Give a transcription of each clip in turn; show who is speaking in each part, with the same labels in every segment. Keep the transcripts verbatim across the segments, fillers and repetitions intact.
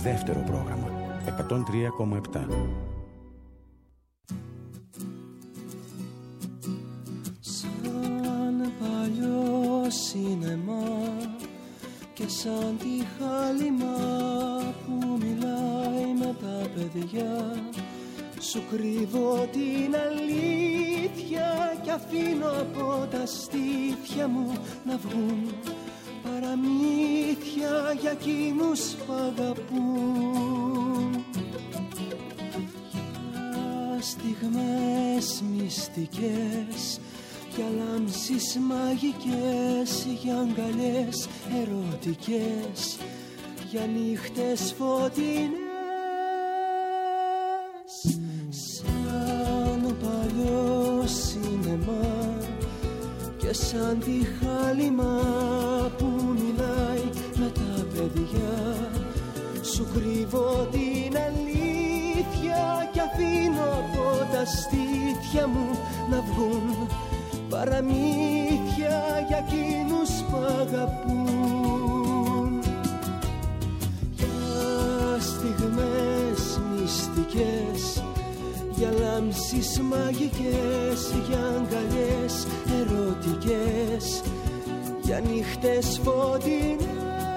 Speaker 1: δεύτερο πρόγραμμα. εκατόν τρία κόμμα επτά.
Speaker 2: Σαν παλιό σινεμά και σαν τη χάλιμα που μιλάει με τα παιδιά, σου κρύβω την αλήθεια και αφήνω από τα στήθια μου να βγουν παραμύθια για εκείνους που αγαπούν. Για στιγμές μυστικές, για λάμψεις μαγικές, για αγκαλιές ερωτικές, για νύχτες φωτεινές. Σαν παλιό σινεμά και σαν τη χάλιμα που μιλάει με τα παιδιά, σου κρύβω την αλήθεια και αφήνω από τα στήθια μου να βγουν παραμύθια για εκείνους που αγαπούν. Για στιγμές μυστικές, για λάμψεις μαγικές, για αγκαλιές ερωτικές, για νύχτες φωτεινές.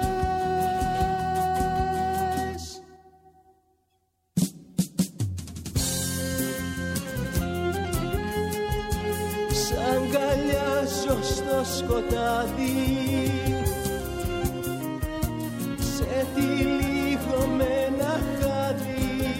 Speaker 2: Σ' αγκαλιάζω στο σκοτάδι, σε τυλίγω με ένα χάδι.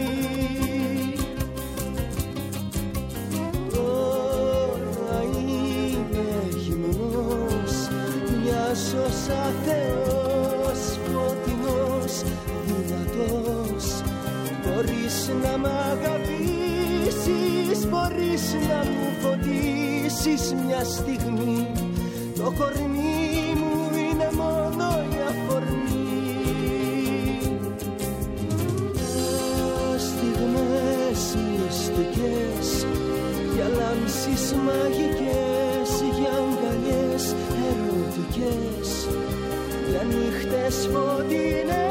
Speaker 2: Ως αθέος, φωτεινός, δυνατός, μπορείς να μ' αγαπήσεις, μπορείς να μου φωτίσεις μια στιγμή. Το κορμί μου είναι μόνο η αφορμή. Για στιγμές μυστικές, για λάμψεις μαγικές, για αγκαλιές ερωτικές, για νύχτες φωτεινές.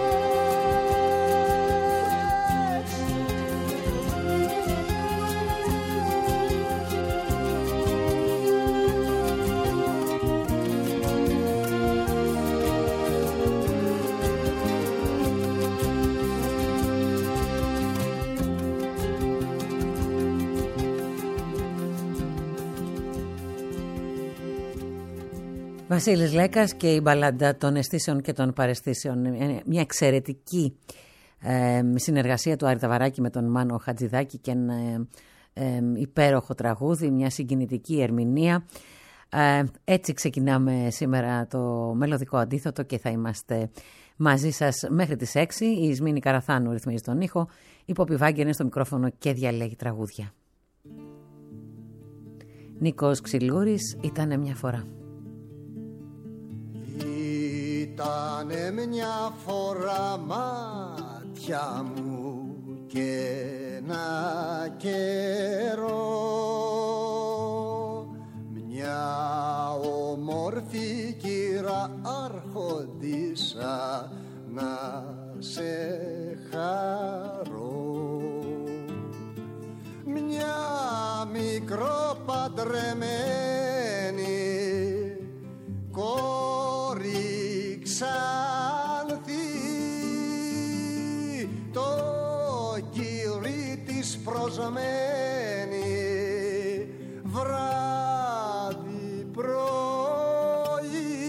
Speaker 3: Βασίλης Λέκας και η μπαλάντα των αισθήσεων και των παραισθήσεων. Μια εξαιρετική ε, συνεργασία του Άρη Ταβαράκη με τον Μάνο Χατζηδάκη και ένα ε, ε, υπέροχο τραγούδι, μια συγκινητική ερμηνεία. Ε, έτσι ξεκινάμε σήμερα το μελωδικό αντίθετο και θα είμαστε μαζί σας μέχρι τις έξι. Η Ισμήνη Καραθάνου ρυθμίζει τον ήχο, η Πόπη Βάγκερ στο μικρόφωνο και διαλέγει τραγούδια. Νίκος Ξυλούρης, «Ήτανε μια φορά».
Speaker 4: Ήτανε μια φορά μάτια μου και ένα καιρό, μια όμορφη κύρα άρχοντισσα να σε χαρώ, μια μικροπαντρεμένη κόρη Ξάνθη, το κύρι της προσμένη βράδυ πρωί,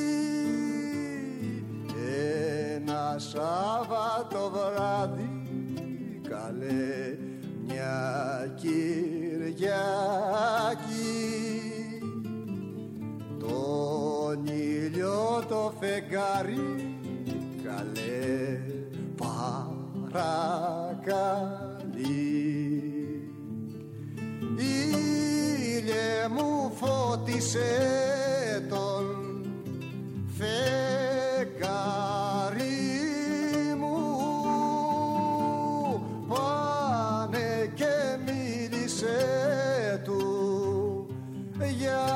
Speaker 4: ένα Σάββατο βράδυ καλέ μια Κυριακή, τον ήλιο το φεγγάρι καλέ παρακαλεί. Ήλιε μου φώτισε τον φεγγάρι μου, πάνε και μίλησε του για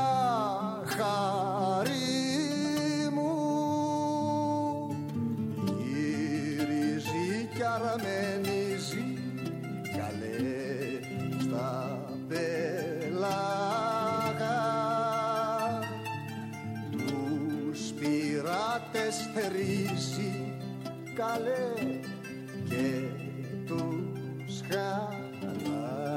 Speaker 4: χάρη μου. Γύριζε πειράτες θερήσει καλέ και τους χαλά.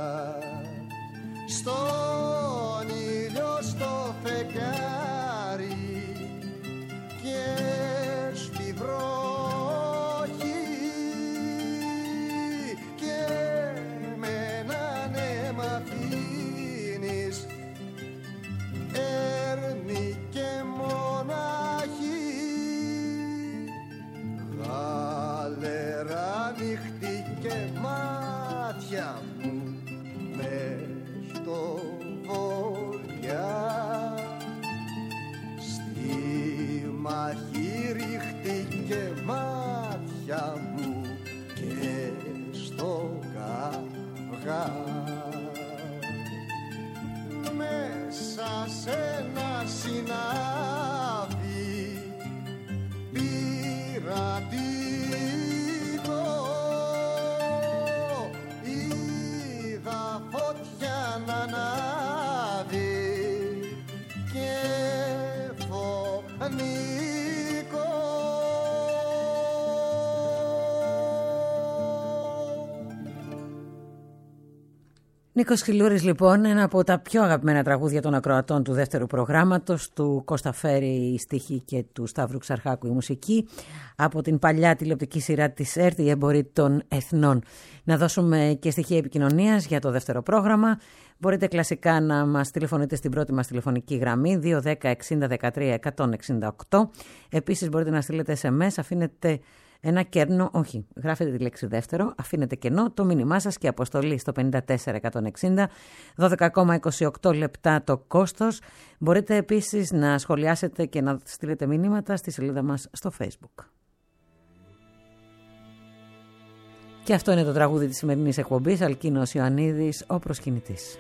Speaker 4: Στον ήλιο στο φεγγάρι και στη βροχή και με έναν αίμα αφήνεις έρμη και μοναχή. Γαλερά νύχτη και μάτια μου μες στο βοριά, στη μαχή ρίχτη και μάτια μου και στο καυγά. Μέσα σε ένα συνάδι πειρατικό είδα φωτιά να ανάβει και φωνικό.
Speaker 3: Νίκος Χιλούρης, λοιπόν, ένα από τα πιο αγαπημένα τραγούδια των ακροατών του δεύτερου προγράμματος, του Κώστα Φέρη η στίχη και του Σταύρου Ξαρχάκου η μουσική, από την παλιά τηλεοπτική σειρά της ΕΡΤ, η Έμποροι των Εθνών. Να δώσουμε και στοιχεία επικοινωνίας για το δεύτερο πρόγραμμα. Μπορείτε κλασικά να μας τηλεφωνείτε στην πρώτη μας τηλεφωνική γραμμή δύο ένα μηδέν εξήντα δεκατρία εκατόν εξήντα οκτώ. Επίσης μπορείτε να στείλετε ες εμ ες, αφήνετε ένα κέρνο, όχι, γράφετε τη λέξη δεύτερο, αφήνετε κενό, το μήνυμά σας και αποστολή στο πενήντα τέσσερα εκατόν εξήντα, δώδεκα κόμμα είκοσι οκτώ λεπτά το κόστος. Μπορείτε επίσης να σχολιάσετε και να στείλετε μηνύματα στη σελίδα μας στο Facebook. Και αυτό είναι το τραγούδι της σημερινής εκπομπής, Αλκίνος Ιωαννίδης, ο προσκυνητής.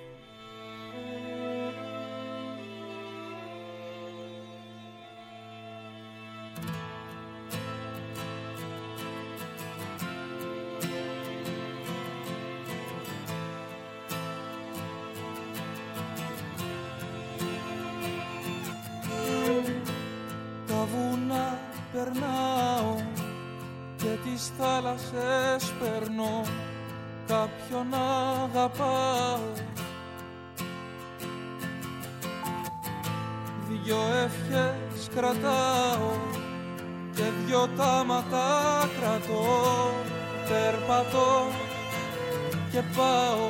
Speaker 5: Θάλασσες περνώ, κάποιον αγαπάω. Δυο ευχές κρατάω και δυο τάματα κρατώ. Περπατώ και πάω.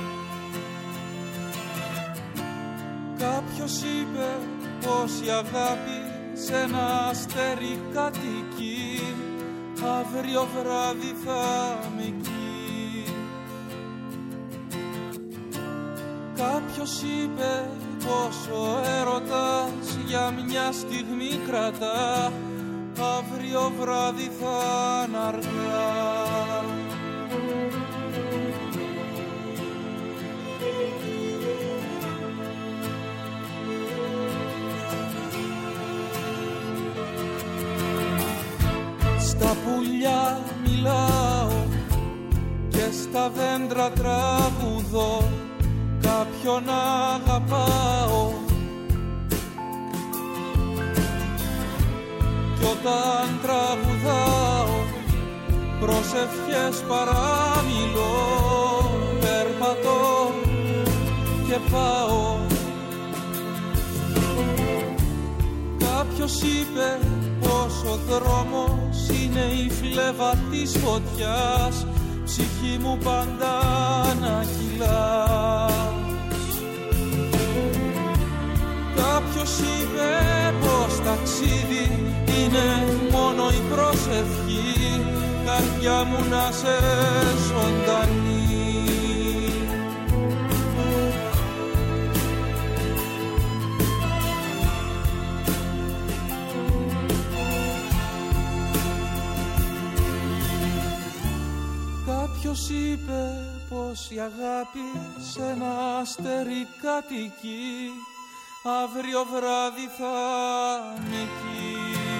Speaker 5: Κάποιος είπε πως η αγάπη σε ένα αστέρι κατοικεί. Αύριο βράδυ θα με εκεί. Κάποιος είπε πως ο έρωτας για μια στιγμή κρατά. Αύριο βράδυ θα είναι αργά. Στα πουλιά μιλάω και στα δέντρα τραγουδώ. Κάποιον αγαπάω κι όταν τραγουδάω προσευχές παραμιλώ. Περπατώ και πάω. Κάποιος είπε πως ο δρόμος είναι η φλέβα της φωτιάς. Ψυχή μου πάντα να κυλάς. Κάποιος είπε πως ταξίδι είναι μόνο η προσευχή. Καρδιά μου να σε ζωντανή. Κάποιος είπε πως η αγάπη σε ένα αστέρι κατοικεί. Αύριο βράδυ θα είναι εκεί.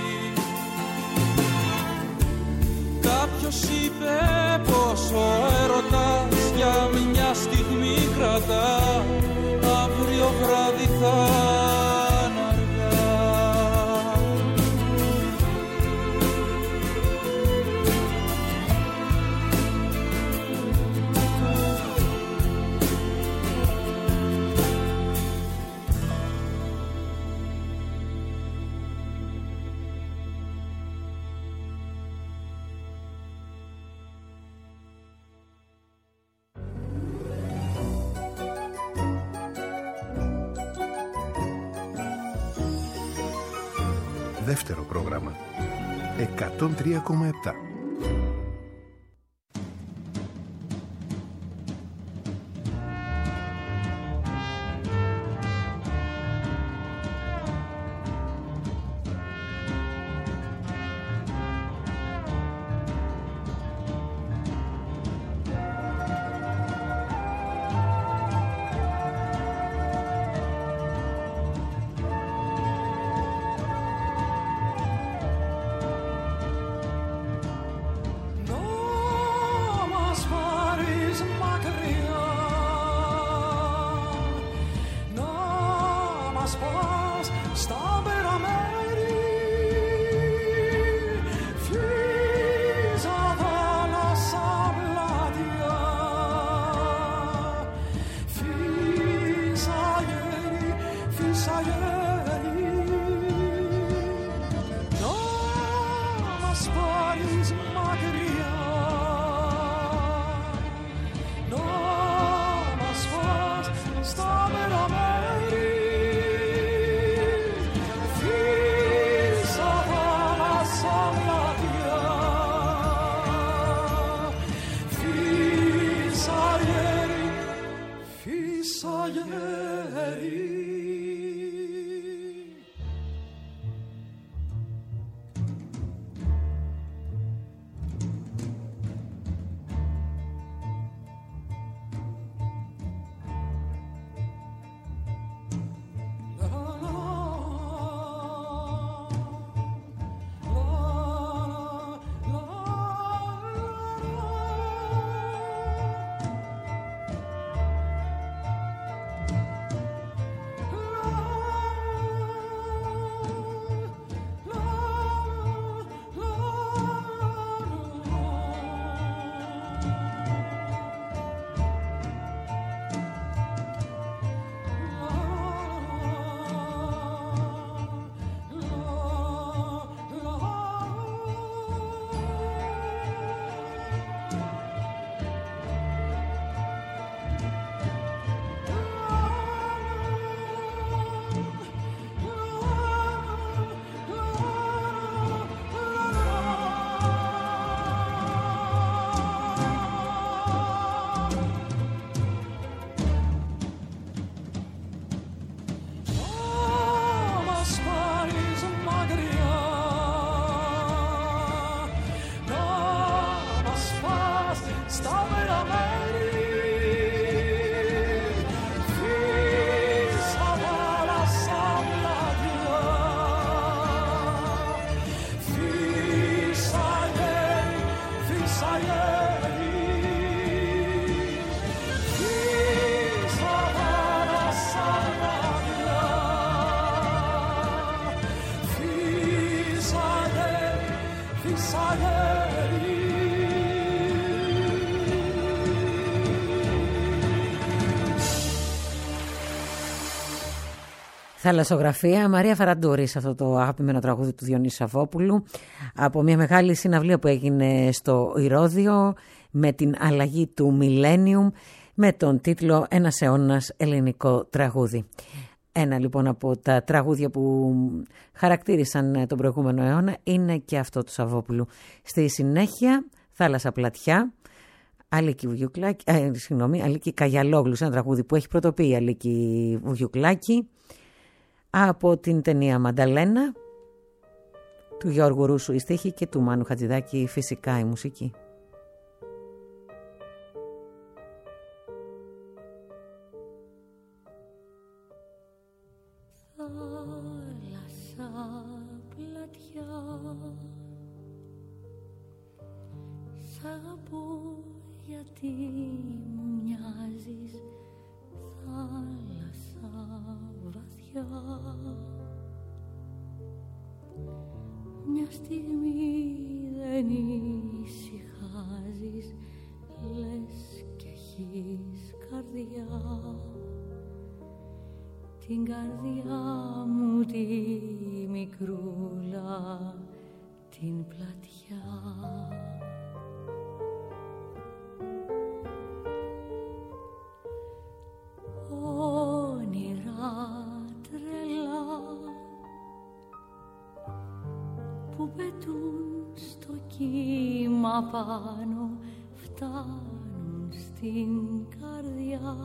Speaker 5: Κάποιος είπε πως ο έρωτας για μια στιγμή κρατά. Αύριο βράδυ θα είναι αργά.
Speaker 6: Δεύτερο πρόγραμμα. εκατόν τρία κόμμα επτά.
Speaker 3: Θαλασσογραφία, Μαρία Φαραντούρη, σε αυτό το αγαπημένο τραγούδι του Διονύση Σαββόπουλου, από μια μεγάλη συναυλία που έγινε στο Ηρώδειο με την αλλαγή του Millennium, με τον τίτλο «Ένας αιώνας ελληνικό τραγούδι». Ένα λοιπόν από τα τραγούδια που χαρακτήρισαν τον προηγούμενο αιώνα είναι και αυτό του Σαββόπουλου. Στη συνέχεια, Θάλασσα Πλατιά, Αλίκη Βουγιουκλάκη, ε, συγγνώμη, Αλίκη Καγιαλόγλου, ένα τραγούδι που έχει πρωτοποιεί η Αλίκη Βουγιουκλάκη, από την ταινία Μανταλένα, του Γιώργου Ρούσου η στίχη και του Μάνου Χατζηδάκη φυσικά η μουσική.
Speaker 7: Θάλασσα πλατιά, σ' αγαπώ γιατί μου μοιάζεις, θάλασσα βαθιά. Μια στιγμή δεν ησυχάζεις, λες κι έχεις καρδιά. Την καρδιά μου τη μικρούλα, την πλατιά. Όνειρα τρελά που πετούν στο κύμα πάνω φτάνουν στην καρδιά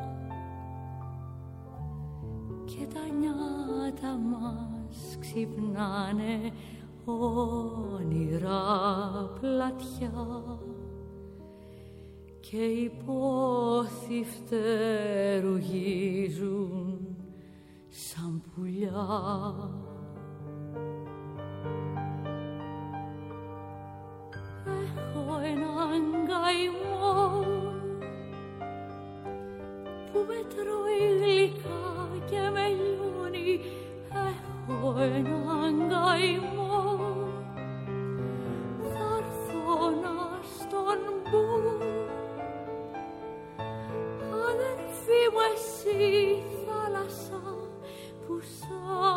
Speaker 7: και τα νιάτα μας ξυπνάνε όνειρα πλατιά και οι πόθοι φτερουγίζουν σαν πουλιά. Έχω έναν καημό που με τρώει γλυκά και με λιώνει. Έχω έναν καημό, θα έρθω να στον πω. Αδερφή μου εσύ θάλασσα που σ'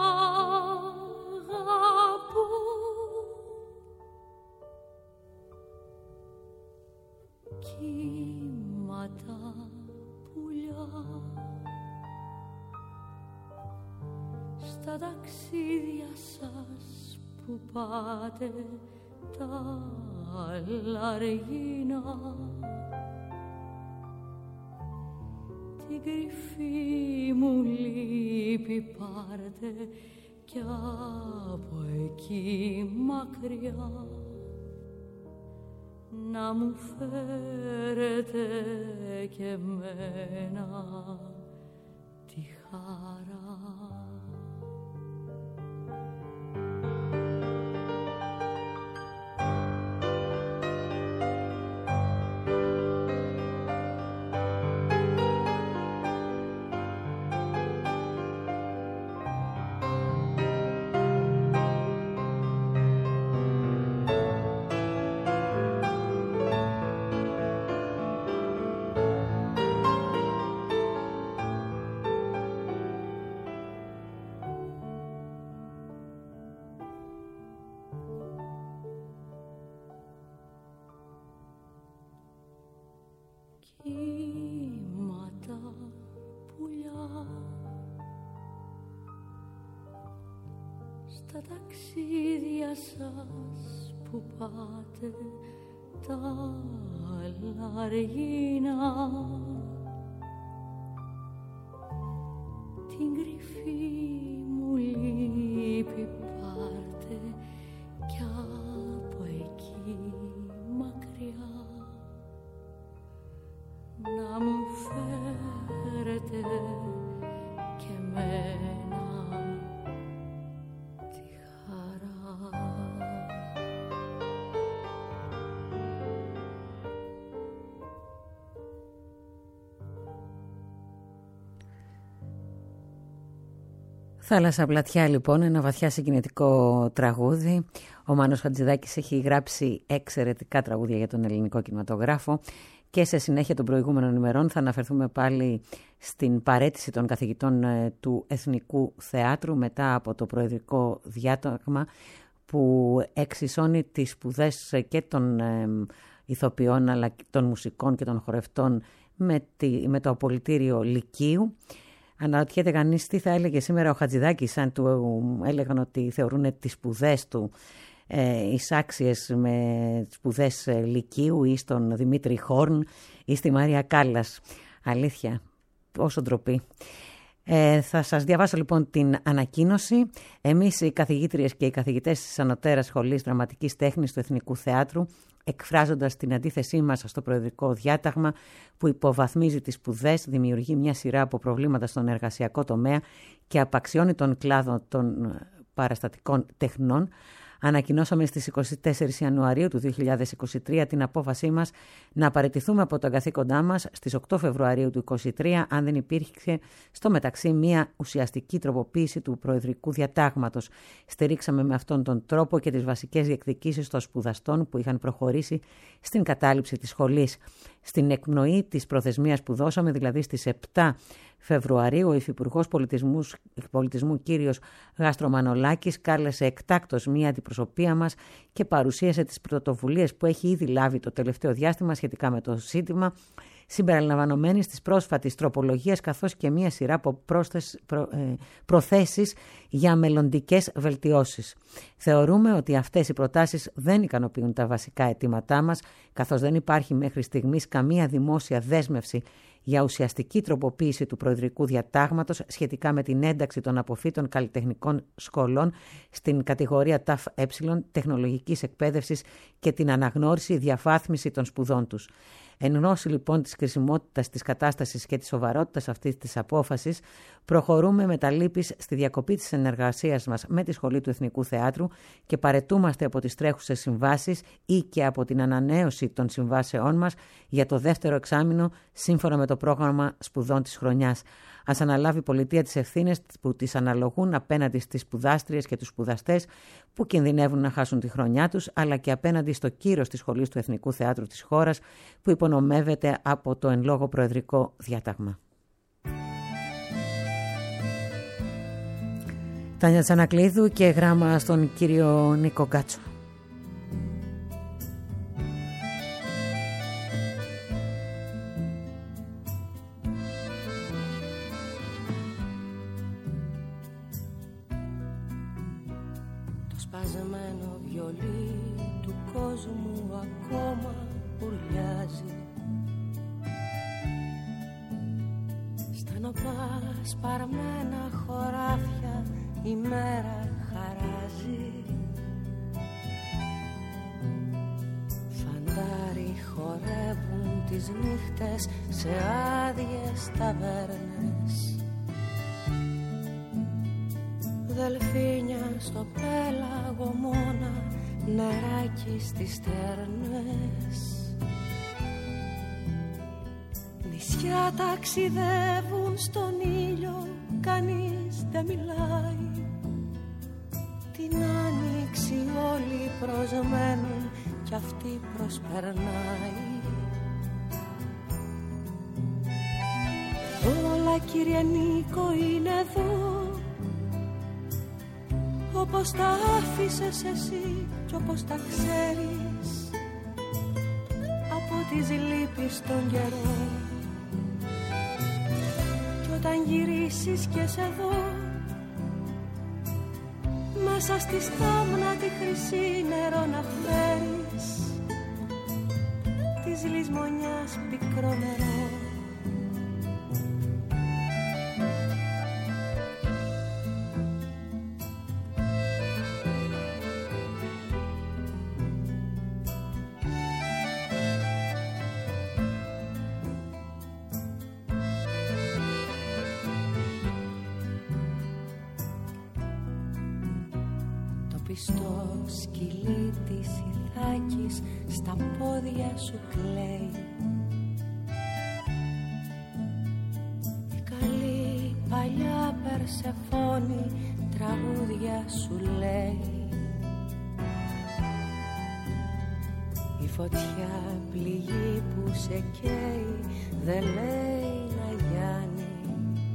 Speaker 7: αγαπώ. Κύματα πουλιά στα ταξίδια σας που πάτε τα λαργίνα, την κρυφή μου λύπη πάρτε κι από εκεί μακριά να μου φέρετε και εμένα τη χαρά. Κύματα πουλιά στα ταξίδια σας που πάτε τα λαργίνα, την κρυφή μου λύπη πάρτε κι από εκεί μακριά να μου φέρετε και εμένα τη χαρά.
Speaker 3: Θάλασσα πλατιά λοιπόν, ένα βαθιά συγκινητικό τραγούδι. Ο Μάνος Χατζηδάκης έχει γράψει εξαιρετικά τραγούδια για τον ελληνικό κινηματογράφο. Και σε συνέχεια των προηγούμενων ημερών θα αναφερθούμε πάλι στην παραίτηση των καθηγητών του Εθνικού Θεάτρου μετά από το προεδρικό διάταγμα που εξισώνει τις σπουδές και των ε, ηθοποιών αλλά και των μουσικών και των χορευτών με, τη, με το απολυτήριο Λυκείου. Αναρωτιέται κανείς τι θα έλεγε σήμερα ο Χατζηδάκης αν του έλεγαν ότι θεωρούν τις σπουδές του Ε, εισάξιες με σπουδές Λυκείου ή στον Δημήτρη Χόρν ή στη Μάρια Κάλλας. Αλήθεια, όσο ντροπή. Ε, θα σας διαβάσω λοιπόν την ανακοίνωση. Εμείς οι καθηγήτριες και οι καθηγητές της Ανωτέρας Σχολής Δραματικής Τέχνης του Εθνικού Θεάτρου, εκφράζοντας την αντίθεσή μας στο προεδρικό διάταγμα που υποβαθμίζει τις σπουδές, δημιουργεί μια σειρά από προβλήματα στον εργασιακό τομέα και απαξιώνει τον κλάδο των παραστατικών τεχνών, ανακοινώσαμε στις εικοστή τέταρτη Ιανουαρίου του δύο χιλιάδες είκοσι τρία την απόφασή μας να παραιτηθούμε από τα καθήκοντά μας στις οκτώ Φεβρουαρίου του είκοσι τρία αν δεν υπήρχε στο μεταξύ μια ουσιαστική τροποποίηση του προεδρικού διατάγματος. Στηρίξαμε με αυτόν τον τρόπο και τις βασικές διεκδικήσεις των σπουδαστών που είχαν προχωρήσει στην κατάληψη της σχολής. Στην εκπνοή της προθεσμίας που δώσαμε, δηλαδή στις επτά Φεβρουαρίου, ο Υφυπουργός Πολιτισμού, Πολιτισμού κύριος Γαστρομανολάκης κάλεσε εκτάκτως μία αντιπροσωπεία μας και παρουσίασε τις πρωτοβουλίες που έχει ήδη λάβει το τελευταίο διάστημα σχετικά με το ζήτημα, συμπεριλαμβανομένης της πρόσφατης τροπολογίας, καθώς και μία σειρά από πρόσθες, προ, ε, προθέσεις για μελλοντικές βελτιώσεις. Θεωρούμε ότι αυτές οι προτάσεις δεν ικανοποιούν τα βασικά αιτήματά μας, καθώς δεν υπάρχει μέχρι στιγμής καμία δημόσια δέσμευση για ουσιαστική τροποποίηση του προεδρικού διατάγματος σχετικά με την ένταξη των αποφύτων καλλιτεχνικών σχολών στην κατηγορία ΤΑΦ-Ε τεχνολογικής εκπαίδευσης και την αναγνώριση διαφάθμιση των σπουδών τους. Εν γνώση λοιπόν της κρισιμότητας της κατάστασης και της σοβαρότητας αυτής της απόφασης, προχωρούμε με τα λύπης στη διακοπή της συνεργασίας μας με τη Σχολή του Εθνικού Θεάτρου και παραιτούμαστε από τις τρέχουσες συμβάσεις ή και από την ανανέωση των συμβάσεών μας για το δεύτερο εξάμηνο σύμφωνα με το πρόγραμμα σπουδών της χρονιάς. Ας αναλάβει η πολιτεία τις ευθύνες που τις αναλογούν απέναντι στις σπουδάστριες και τους σπουδαστές που κινδυνεύουν να χάσουν τη χρονιά τους, αλλά και απέναντι στο κύρος της Σχολής του Εθνικού Θεάτρου της χώρας που υπονομεύεται από το εν λόγω προεδρικό διάταγμα. Τάνια Τσανακλείδου και γράμμα στον κύριο Νίκο Γκάτσο.
Speaker 7: Σπασμένο βιολί του κόσμου ακόμα ουρλιάζει. Στα νοπά σπαρμένα χωράφια η μέρα χαράζει. Φαντάροι χορεύουν τις νύχτες σε άδειες ταβέρνες. Δελφίνια στο πέλαγο μόνα, νεράκι στις στέρνες. Νησιά ταξιδεύουν στον ήλιο, κανείς δεν μιλάει. Την άνοιξη όλοι προσμένουν κι αυτή προσπερνάει. Όλα κύριε Νίκο είναι εδώ, όπως τα άφησες εσύ κι όπως τα ξέρεις από τις λύπεις των καιρών. Κι όταν γυρίσεις και σε δω μέσα στη στάμνα τη χρυσή νερό να φέρεις, της λησμονιάς πικρό νερό. Στο σκυλί της Ιθάκης στα πόδια σου κλαίει. Η καλή παλιά Περσεφόνη τραγούδια σου λέει. Η φωτιά πληγή που σε καίει δεν λέει να γιάνει.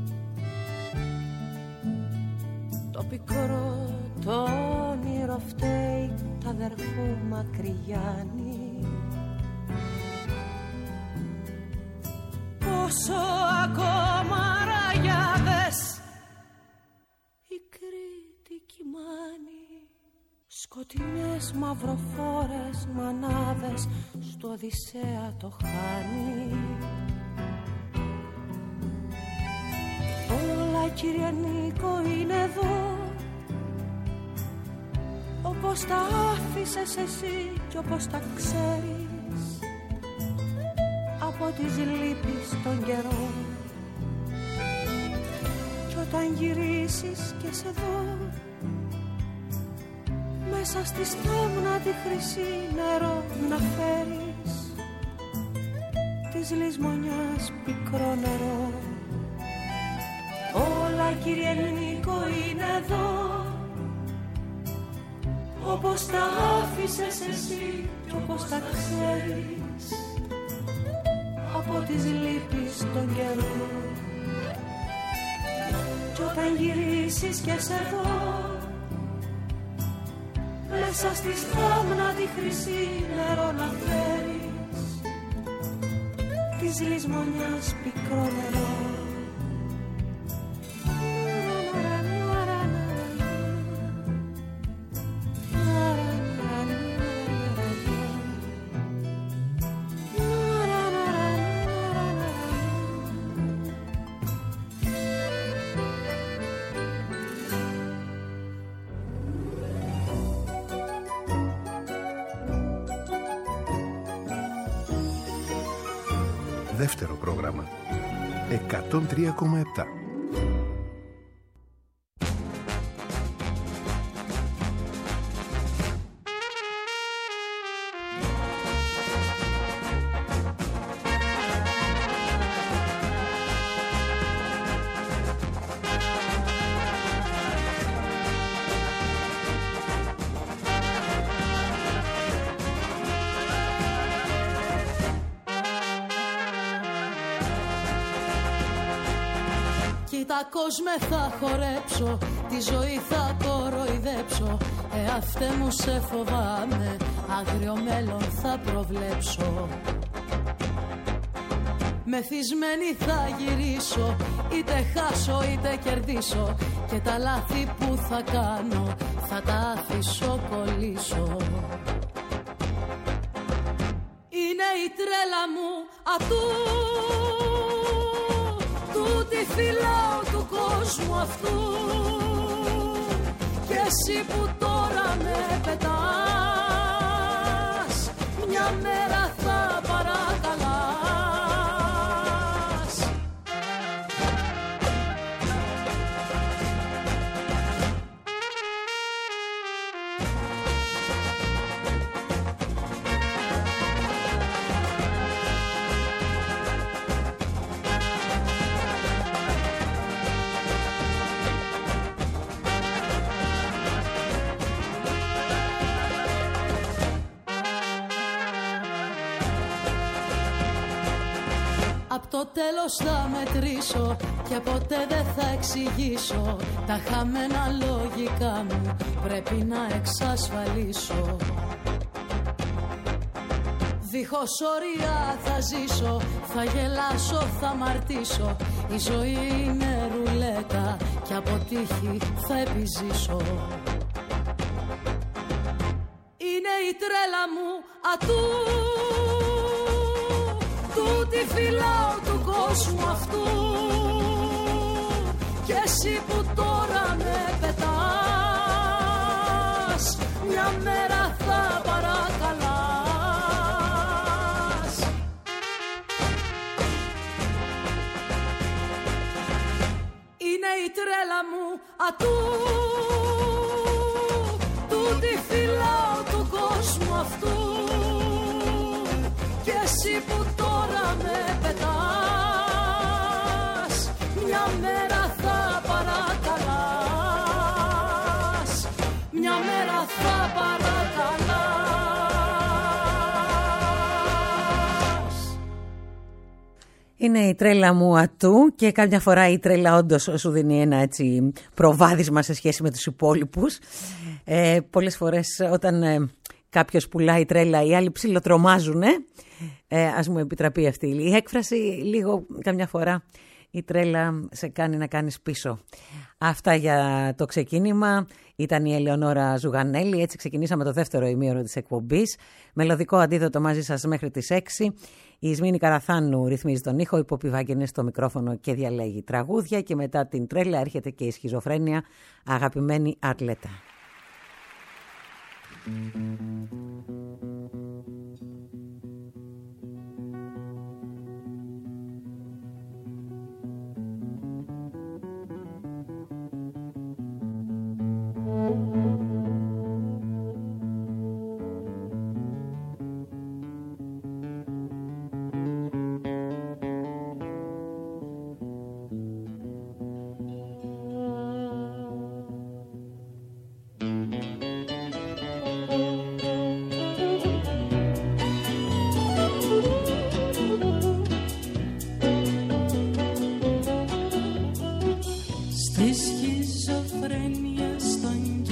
Speaker 7: Το πικρό το όνειρο φταίει τ' αδερφού Μακρυγιάννη. Πόσο ακόμα ραγιάδες η Κρήτη κοιμάνει. Σκοτεινές μαυροφόρες μανάδες στο Οδυσσέα το χάνει. Όλα κύριε Νίκο είναι εδώ, όπως τα άφησες εσύ κι όπως τα ξέρεις από τις λύπεις των καιρών. Κι όταν γυρίσεις και σε δω μέσα στη στάμνα τη χρυσή νερό να φέρεις, της λησμονιάς πικρό νερό. Όλα κύριε Νίκο είναι εδώ, όπως τα άφησες εσύ κι όπως τα ξέρεις από τις λύπεις των καιρών. Κι όταν γυρίσεις και σε δω μέσα στη στάμνα τη χρυσή νερό να φέρεις, της λησμονιάς πικρό νερό.
Speaker 6: Δεύτερο πρόγραμμα εκατόν τρία κόμμα επτά.
Speaker 8: Κοίτα κόσμε θα χορέψω, τη ζωή θα κοροϊδέψω. Εαυτέ μου σε φοβάμαι, άγριο μέλλον θα προβλέψω. Μεθυσμένη θα γυρίσω, είτε χάσω είτε κερδίσω. Και τα λάθη που θα κάνω θα τα αφήσω κολλήσω. Είναι η τρέλα μου ατού, τούτη φυλάω του κόσμου αυτού. Και εσύ που τώρα με πετάς, μια μέρα θα παρακαλάς. Απ' το τέλος θα μετρήσω και ποτέ δεν θα εξηγήσω. Τα χαμένα λογικά μου πρέπει να εξασφαλίσω. Δίχως όρια θα ζήσω, θα γελάσω, θα αμαρτήσω. Η ζωή είναι ρουλέτα και από τύχη θα επιζήσω. Είναι η τρέλα μου ατού, τούτη φυλάω του κόσμου αυτού. Και εσύ που τώρα με πετάς, μια μέρα θα παρακαλάς. Είναι η τρέλα μου ατού, τούτη φυλάω του κόσμου αυτού. Και εσύ που τώρα με πετάς, μια μέρα θα παρακαλάς. Μια μέρα θα παρακαλάς.
Speaker 3: Είναι η τρέλα μου ατού και κάποια φορά η τρέλα όντως σου δίνει ένα έτσι προβάδισμα σε σχέση με τους υπόλοιπους. Ε, πολλές φορές όταν ε, κάποιος πουλάει τρέλα οι άλλοι ψιλοτρομάζουνε. Ε, ας μου επιτραπεί αυτή η έκφραση, λίγο καμιά φορά η τρέλα σε κάνει να κάνεις πίσω. Αυτά για το ξεκίνημα. Ήταν η Ελεονόρα Ζουγανέλη. Έτσι ξεκινήσαμε το δεύτερο ημίωρο της εκπομπής. Μελωδικό αντίδοτο μαζί σας μέχρι τις έξι. Η Ισμήνη Καραθάνου ρυθμίζει τον ήχο, η Πόπη Βάγγενες στο μικρόφωνο και διαλέγει τραγούδια. Και μετά την τρέλα έρχεται και η σχιζοφρένεια, αγαπημένη Αρλέτα.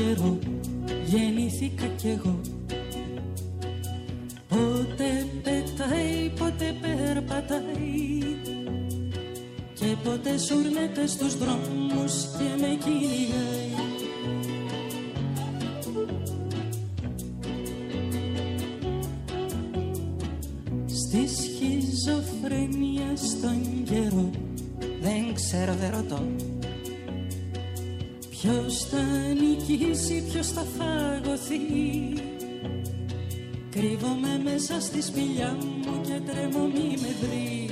Speaker 9: Γεννήθηκα κι εγώ. Πότε πετά
Speaker 8: πετάει, πότε περπατάει και πότε σουρνέται στους δρόμους και με κυνηγάει. Στη σχιζοφρένεια στον καιρό δεν ξέρω, δεν ρωτώ ποιος θα νικήσει, ποιος θα φαγωθεί. Κρύβομαι μέσα στη σπηλιά μου και τρέμω μη με βρει.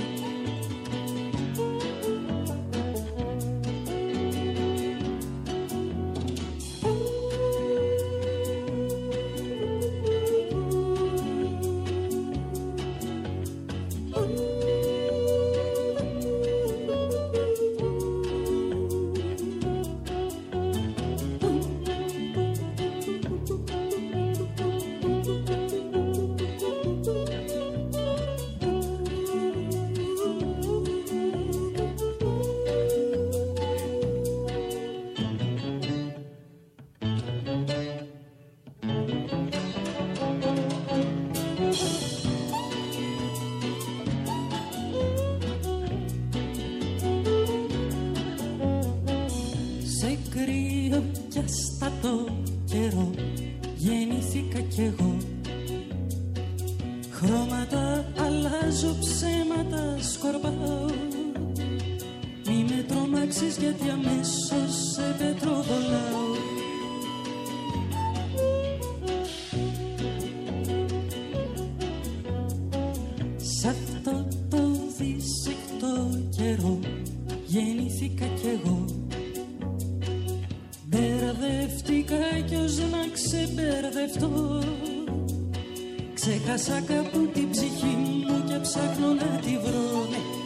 Speaker 8: Ξέχασα κάπου την ψυχή μου και ψάχνω να τη βρω.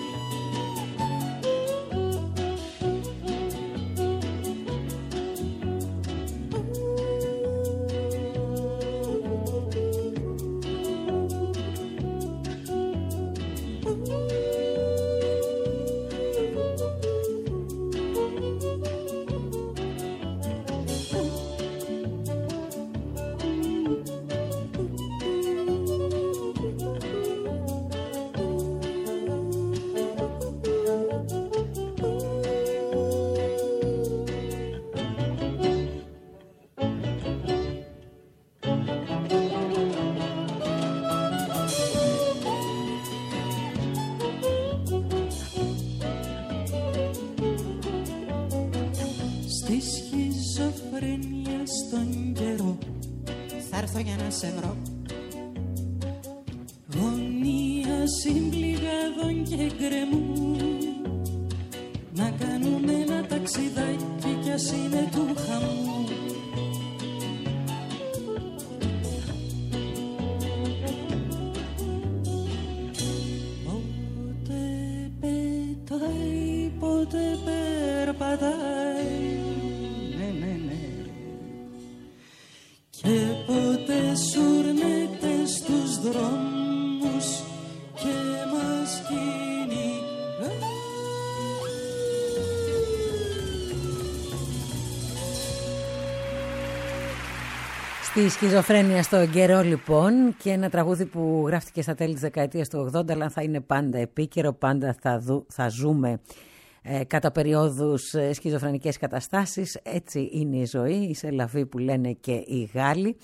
Speaker 3: Στη σχιζοφρένεια στον καιρό λοιπόν, και ένα τραγούδι που γράφτηκε στα τέλη της δεκαετίας του ογδόντα, αλλά θα είναι πάντα επίκαιρο, πάντα θα, δου, θα ζούμε ε, κατά περιόδους ε, σχιζοφρενικές καταστάσεις. Έτσι είναι η ζωή, η σελαβή που λένε και οι Γάλλοι.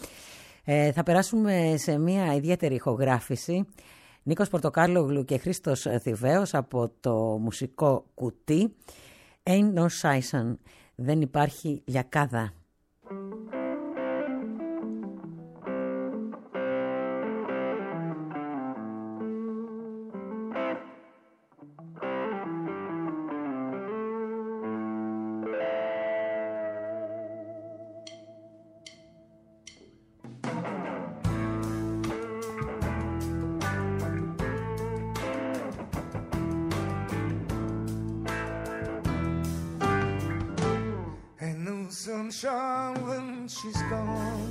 Speaker 3: Ε, θα περάσουμε σε μια ιδιαίτερη ηχογράφηση. Νίκος Πορτοκάλογλου και Χρήστος Θηβαίος από το μουσικό κουτί. Ain't no Sison, δεν υπάρχει λιακάδα.
Speaker 4: Sunshine when she's gone,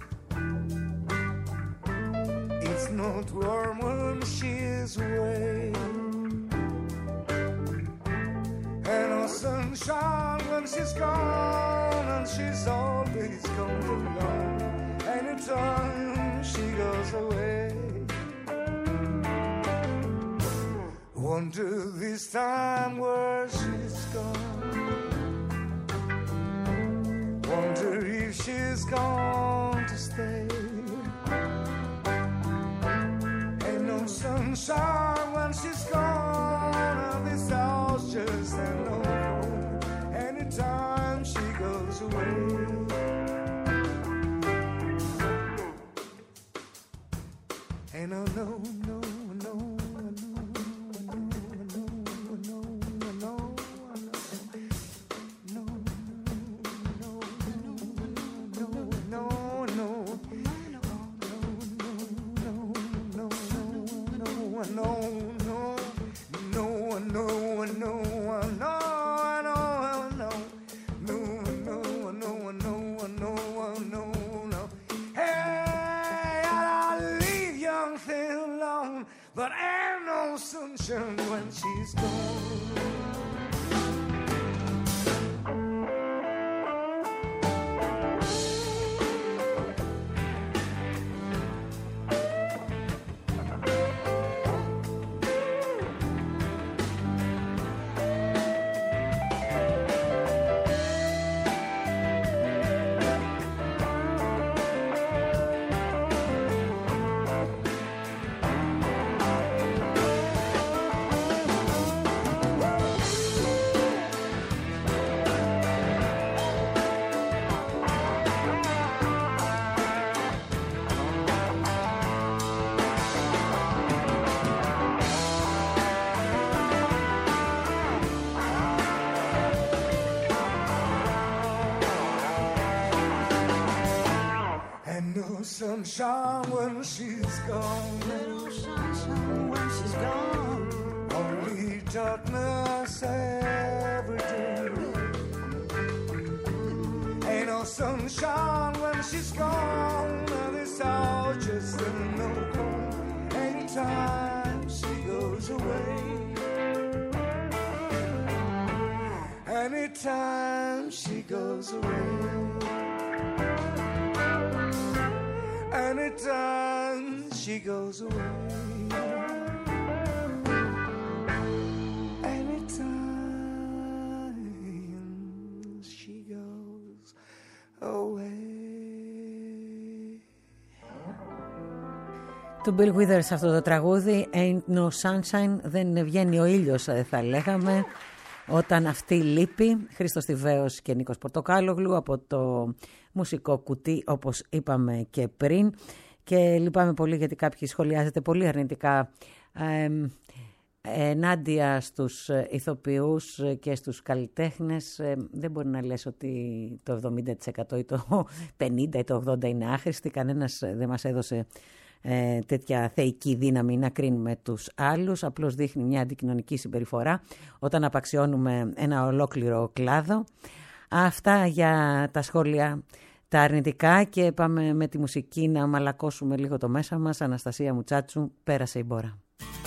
Speaker 4: it's not warm when she's away, and no sunshine when she's gone, and she's always gone alone anytime she goes away. Wonder this time where she's gone. Wonder if she's gone to stay. Ain't no sunshine when she's gone. This house just ain't no home. Anytime she goes away. Ain't no, no, no, no. But ain't no sunshine when she's gone. Sunshine when she's gone. No sunshine when she's gone. Only darkness every day. Ain't no sunshine when she's gone. This house just ain't no home. Anytime she goes away. Anytime she goes away. Anytime she goes away. Anytime she goes away.
Speaker 3: Του Bill Withers αυτό το τραγούδι, Ain't No Sunshine, δεν βγαίνει ο ήλιος θα λέγαμε όταν αυτή λείπει. Χρήστος Τιβαίος και Νίκος Πορτοκάλογλου από το μουσικό κουτί, όπως είπαμε και πριν. Και λυπάμαι πολύ γιατί κάποιοι σχολιάζετε πολύ αρνητικά ε, ενάντια στους ηθοποιούς και στους καλλιτέχνες. Ε, δεν μπορεί να λες ότι το εβδομήντα τοις εκατό ή το πενήντα τοις εκατό ή το ογδόντα τοις εκατό είναι άχρηστοι. Κανένας δεν μας έδωσε ε, τέτοια θεϊκή δύναμη να κρίνουμε τους άλλους. Απλώς δείχνει μια αντικοινωνική συμπεριφορά όταν απαξιώνουμε ένα ολόκληρο κλάδο. Αυτά για τα σχόλια τα αρνητικά και πάμε με τη μουσική να μαλακώσουμε λίγο το μέσα μας. Αναστασία Μουτσάτσου, πέρασε η μπόρα.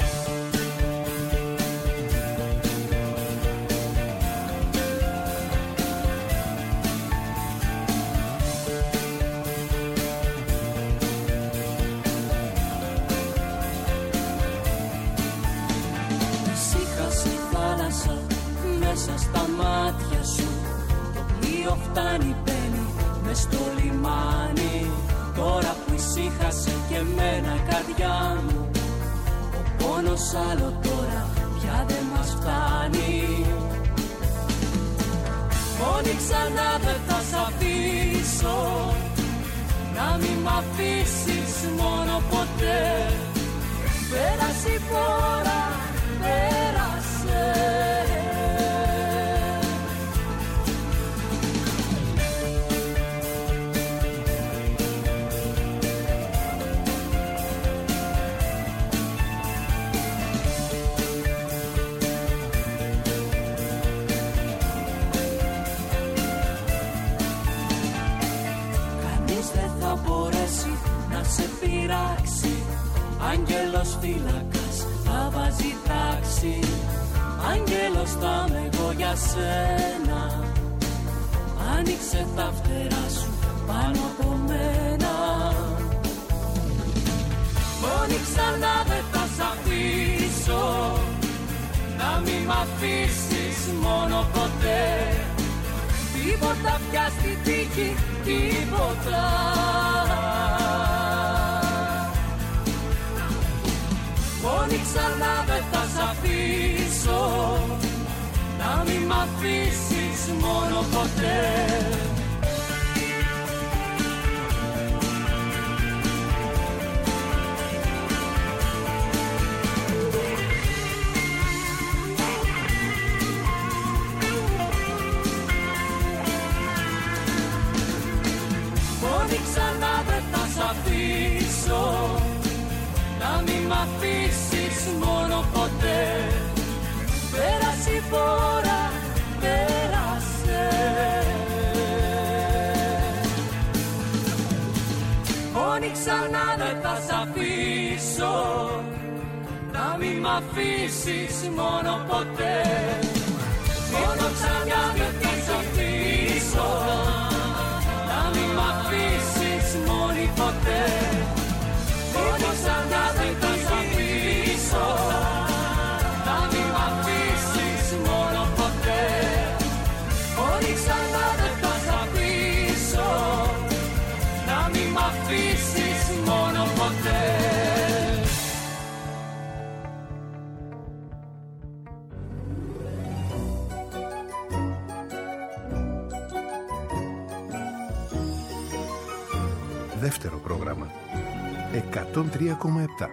Speaker 9: Ησύχασε η θάλασσα μέσα στα μάτια σου. Το πλοίο φτάνει, μπαίνει μες στο λιμάνι. Τώρα που ησύχασε και εμένα η καρδιά μου, ο πόνος άλλο τώρα πια δεν μας φτάνει. Μόνη ξανά δεν θα σ' αφήσω, να μην μ' αφήσεις μόνο ποτέ. Πέρασε η φορά, πέρασε. Σε πειράξει, άγγελος φύλακας θα βάζει τάξη. Άγγελος θα είμαι εγώ για σένα. Άνοιξε τα φτερά σου πάνω από μένα. Μόνη ξανά δεν θα σ' αφήσω, αφήσεις μόνο ποτέ. Τίποτα πια στη τύχη, τίποτα. Μόνη ξανά δεν θα σ' αφήσω, να μην μ' αφήσεις μόνο ποτέ. Μόνη ξανά δεν θα σ' αφήσω, να μην μ' αφήσεις μόνο ποτέ. Πέρασε η φορά, πέρασε. Μόνη ξανά δεν θα σ' αφήσω, να μην μ' αφήσεις μόνο ποτέ. Μόνο ξανά δεν θα σ' αφήσω, να μην μ' αφήσεις μόνη ποτέ. Μόνο ξανά δεν θα σ' αφήσω, να μην μ' αφήσεις μόνο ποτέ. Μόνο ξανά δεν θα σ' αφήσω, να μην μ' αφήσεις μόνο ποτέ.
Speaker 6: Δεύτερο πρόγραμμα εκατόν τρία κόμμα επτά.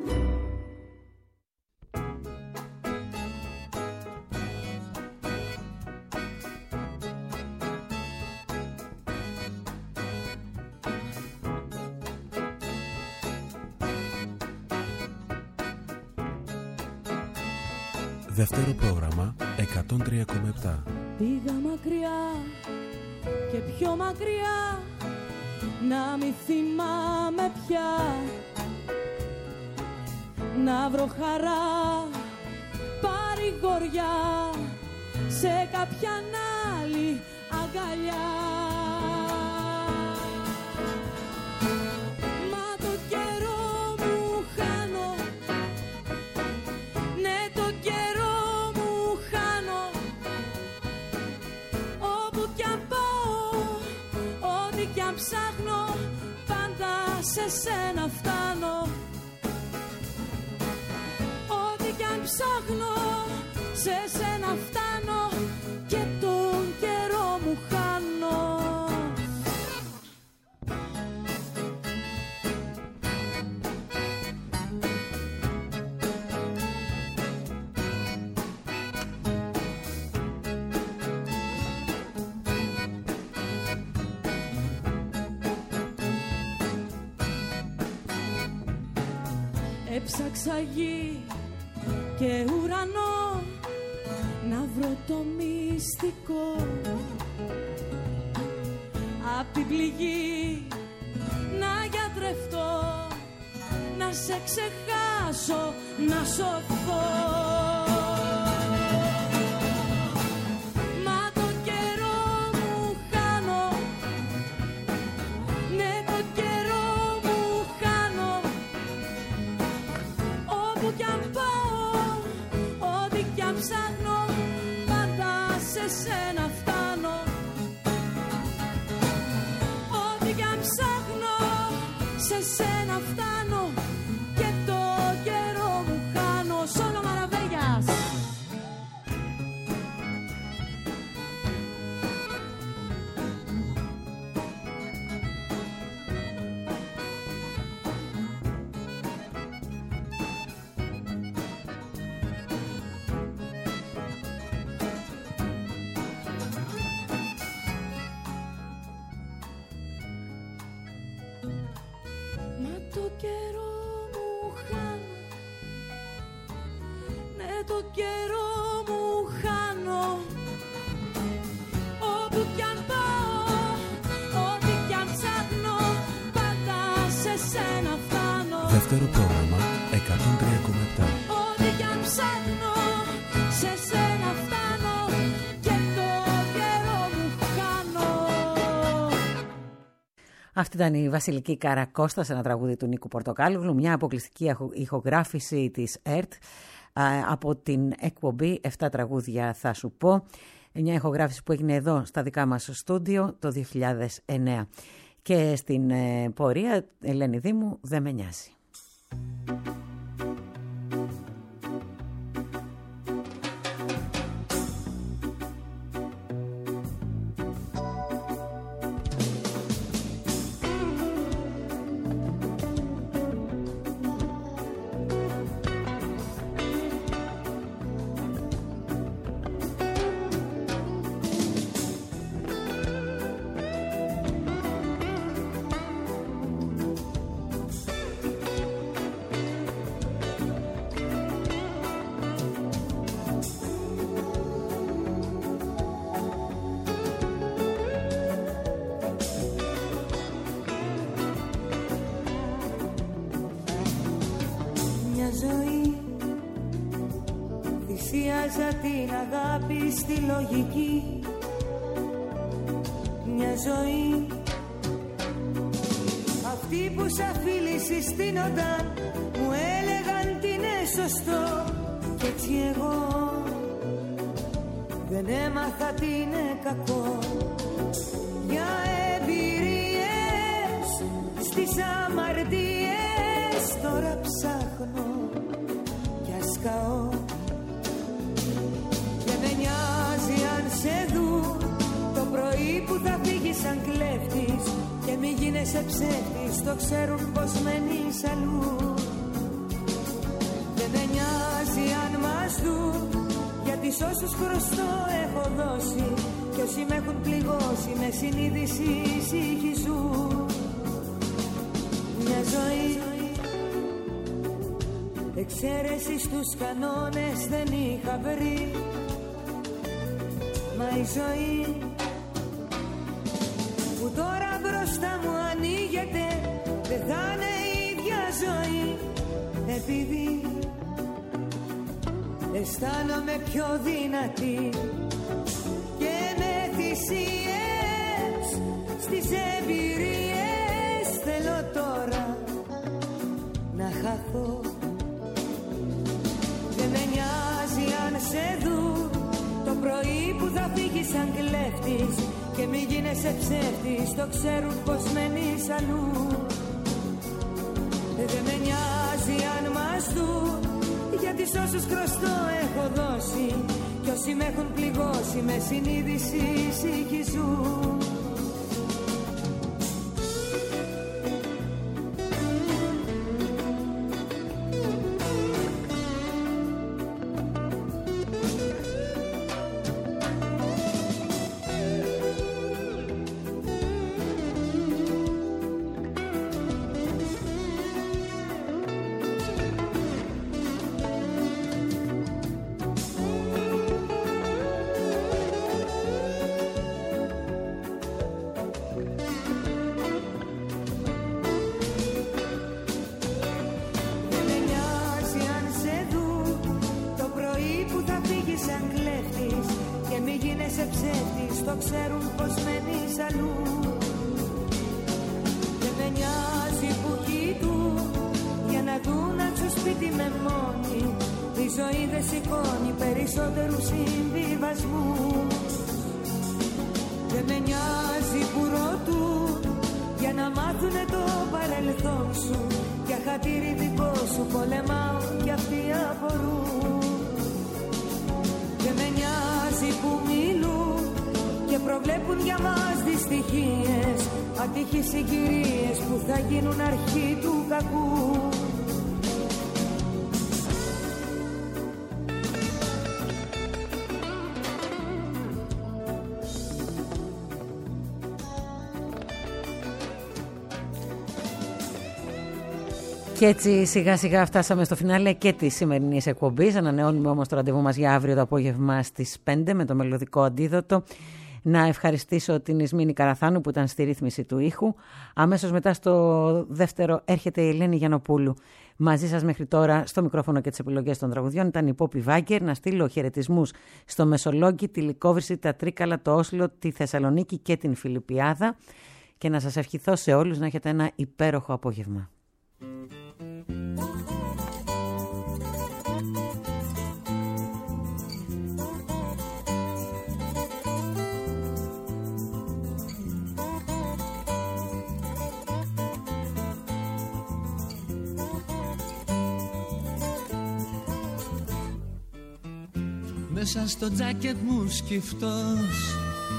Speaker 1: Δεύτερο πρόγραμμα εκατόν τρία κόμμα επτά.
Speaker 8: Πήγα μακριά και πιο μακριά, να μη θυμάμαι πια, να βρω χαρά παρηγοριά σε κάποιαν άλλη αγκαλιά. Μα το καιρό μου χάνω, ναι το καιρό μου χάνω, όπου κι αν πάω, ό,τι κι αν ψάχνω, πάντα σε σένα φτάνω. Ό,τι κι αν ψάχνω, σε σένα φτάνω και τον καιρό μου χάνω. Έψαξα γη και ουρανό, να βρω το μυστικό. Απ' την πληγή να γιατρευτώ, να σε ξεχάσω, να σωθώ. Μα το καιρό μου χάνω, ναι το καιρό μου χάνω, όπου κι αν πάω, ό,τι κι αν ψάχνω, πάντα σε σένα φτάνω. Ό,τι κι αν ψάχνω, σε σένα φτάνω και το καιρό μου χάνω. Σόλο Μαραβέγιας. Μα το καιρό μου χάνω, ναι το καιρό μου χάνω, όπου κι αν πάω, ό,τι κι αν ψάχνω, πάντα σε σένα φτάνω.
Speaker 1: Δεύτερο πρόγραμμα εκατόν τρία κόμμα επτά.
Speaker 8: Ό,τι κι αν ψάχνω, σε σένα φτάνω και το καιρό μου χάνω.
Speaker 3: Αυτή ήταν η Βασιλική Καρακώστα σε ένα τραγούδι του Νίκου Πορτοκάλογλου, μια αποκλειστική ηχογράφηση της ΕΡΤ. από την εκπομπή εφτά τραγούδια θα σου πω. Μια ηχογράφηση που έγινε εδώ στα δικά μας στούντιο το δύο χιλιάδες εννέα. Και στην ε, πορεία, Ελένη Δήμου, δεν με νοιάζει.
Speaker 7: Την αγάπη στη λογική, μια ζωή αυτοί που σαν φίλοι συστήνονταν μου έλεγαν τι είναι σωστό κι έτσι εγώ δεν έμαθα τι είναι κακό. Για εμπειρίες στις αμαρτίες τώρα ψάχνω κι ασκαώ. Σε δουν το πρωί που θα φύγεις σαν κλέφτης και μη γίνεσαι ψεύτης, το ξέρουν πως μένεις αλλού. Δεν με νοιάζει αν μας δουν, γιατί σ' όσους χρωστό έχω δώσει κι όσοι με έχουν πληγώσει με συνείδηση ησυχίζουν. Μια ζωή εξαίρεση στους κανόνες δεν είχα βρει. Μα η ζωή που τώρα μπροστά μου ανοίγεται δεν θα είναι η ίδια ζωή, επειδή αισθάνομαι πιο δυνατή και με θυσίες στις εμπειρίες θέλω τώρα να χαθώ. Δεν με νοιάζει αν σε δουν το πρωί που θα φύγεις σαν κλέφτης και μη γίνεσαι ψεύτης, το ξέρουν πως μένεις αλλού. Δεν με νοιάζει αν μας δουν, γιατί σ' όσους χρωστό έχω δώσει κι όσοι με έχουν πληγώσει με συνείδηση ησυχίζουν. Ατύχεις συγκυρίες που θα γίνουν αρχή του κακού.
Speaker 3: Και έτσι σιγά σιγά φτάσαμε στο φινάλε και της σημερινής εκπομπής. Ανανεώνουμε όμως το ραντεβού μας για αύριο το απόγευμα στις πέντε με το μελλοντικό αντίδοτο. Να ευχαριστήσω την Ισμήνη Καραθάνου που ήταν στη ρύθμιση του ήχου. Αμέσως μετά στο δεύτερο έρχεται η Ελένη Γιαννοπούλου. Μαζί σας μέχρι τώρα στο μικρόφωνο και τις επιλογές των τραγουδιών ήταν η Πόπη Βάγκερ. Να στείλω χαιρετισμούς στο Μεσολόγγι, τη Λυκόβρηση, τα Τρίκαλα, το Όσλο, τη Θεσσαλονίκη και την Φιλιππιάδα. Και να σας ευχηθώ σε όλους να έχετε ένα υπέροχο απόγευμα.
Speaker 10: μέσα στο τζάκετ μου σκυφτός,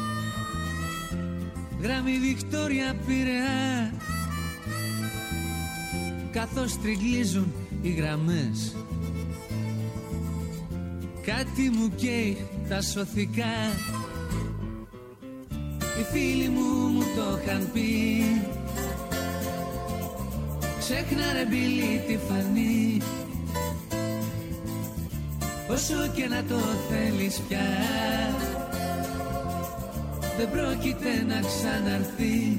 Speaker 10: γράμμη Βικτόρια Πειραιά, καθώς τριγλίζουν οι γραμμές. Κάτι μου καίει τα σωθικά, οι φίλοι μου μου το είχαν πει. Ξέχνα ρε Μπίλη τη φανή, όσο και να το θέλεις πια, δεν πρόκειται να ξαναρθεί.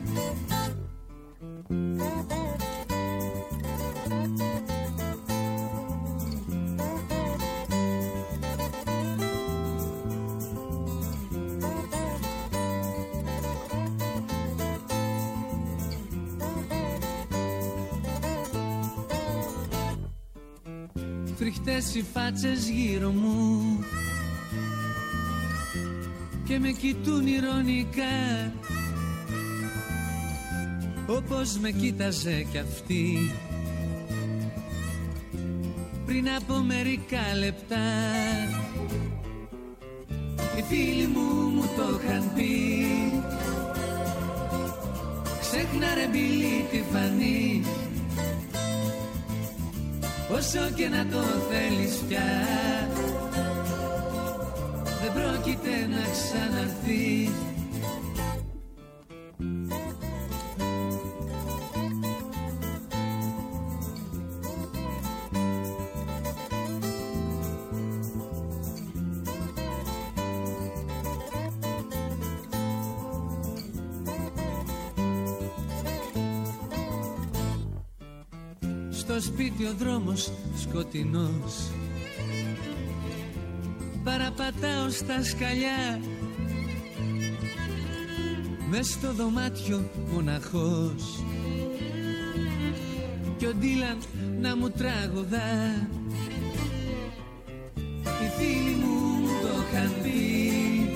Speaker 10: Φρικτές οι φάτσες γύρω μου και με κοιτούν ηρωνικά, όπως με κοίταζε κι αυτή πριν από μερικά λεπτά. Οι φίλοι μου μου το είχαν πει, ξέχνα ρε Μπίλη τη φανή, όσο και να το θέλεις πια, δεν πρόκειται να ξαναρθεί. Στο σπίτι ο δρόμος σκοτεινός, παραπατάω στα σκαλιά, μες στο δωμάτιο μοναχός, κι ο Ντίλαν να μου τραγουδά. Οι φίλοι μου το είχαν πει,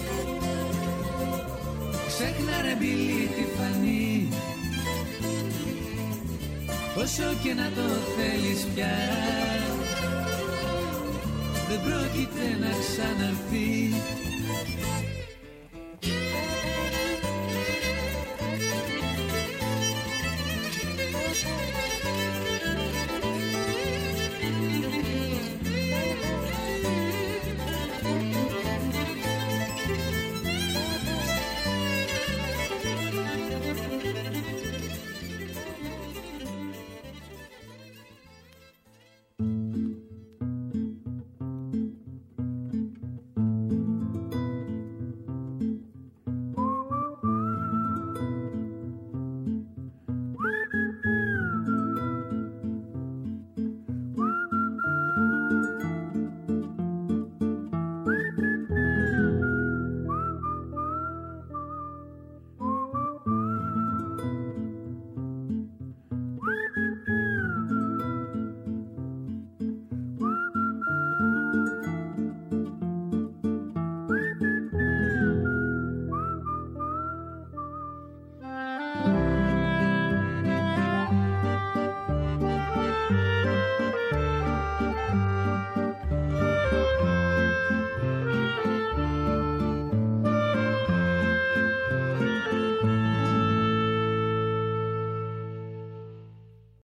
Speaker 10: ξέχνα ρε Μπίλη τη φανή, όσο και να το θέλεις πια, δεν πρόκειται να ξαναρθεί.